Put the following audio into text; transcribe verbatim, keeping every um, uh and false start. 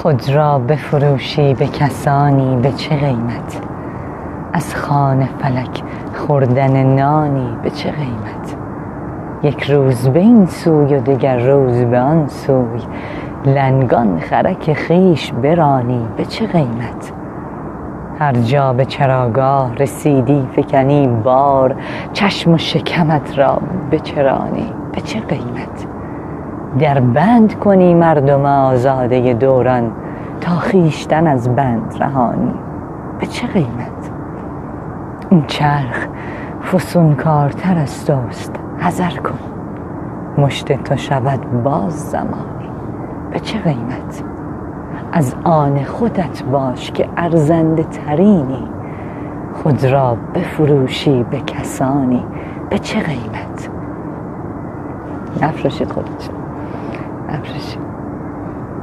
خود را بفروشی به کسانی به چه قیمت؟ از خوان فلک خوردن نانی به چه قیمت؟ یک روز به این سوی و دگر روز به آن سوی، لنگان خرک خویش برانی به چه قیمت؟ هر جا به چراگاه رسیدی فکنی بار، چشم و شکمت را بچرانی به چه قیمت؟ در بند کنی مردم آزاده دوران، تا خویشتن از بند رهانی به چه قیمت؟ این چرخ فسونکارتر از توست حذر کن، مشت تو شود باز زمانی به چه قیمت؟ از آن خودت باش که ارزنده ترینی، خود را بفروشی به کسانی به چه قیمت؟ نفرشید خودتون، نفرشید.